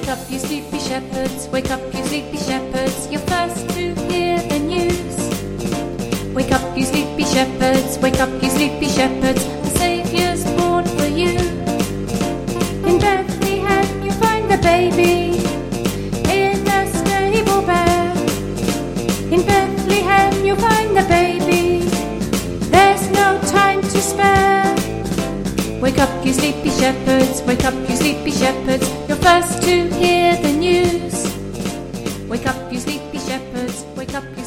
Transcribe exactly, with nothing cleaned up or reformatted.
Wake up, you sleepy shepherds, wake up, you sleepy shepherds, you're first to hear the news. Wake up, you sleepy shepherds, wake up, you sleepy shepherds, the Saviour's born for you. In Bethlehem you find the baby, in a stable bare. In Bethlehem you find the baby, there's no time to spare. Wake up, you sleepy shepherds, wake up, you sleepy shepherds, you're first to hear the news. Wake up, you sleepy shepherds, wake up.